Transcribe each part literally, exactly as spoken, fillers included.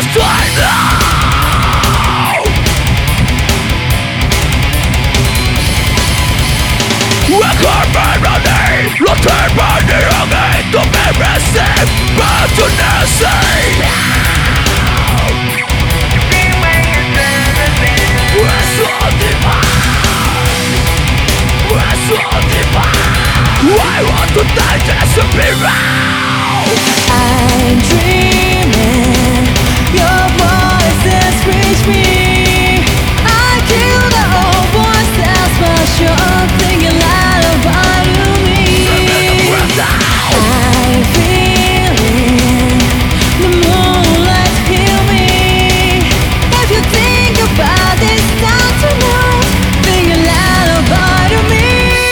I want to die just to be wrong. I'm dreaming, your voices reach me. I kill the old voices, but you're thinking lullaby to me. I'm feeling the moonlight heal me. If you think about this time tonight, thinking lullaby to me.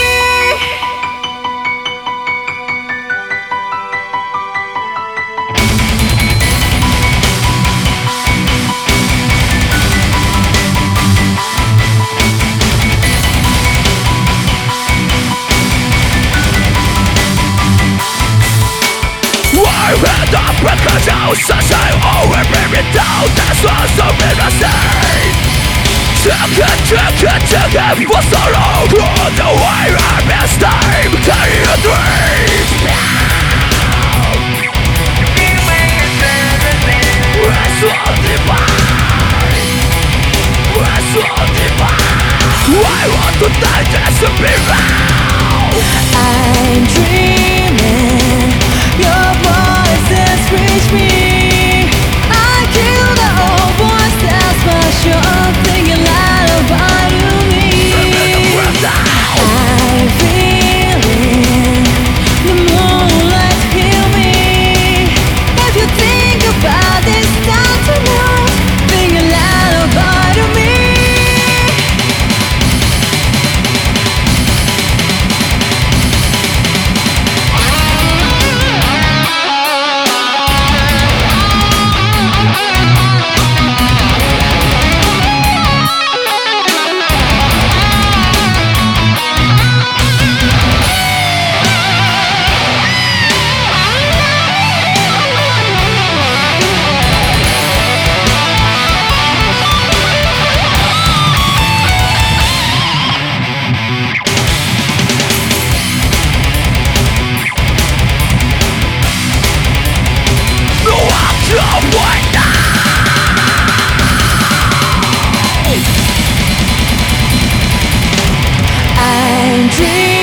Head up because I says I always bring me down. That's what's so innocent. Take it, take it, take it for so long. All the way I missed time. Carry a dream. We're so divine. We're so divine. I want to die just to be wrong. I'm dreaming, your voices reach me. I kill the old voices, but you're thinking lullaby to me. I'm feeling the moonlight heal me. If you think about this time tonight, thinking lullaby to me. I'm dreaming.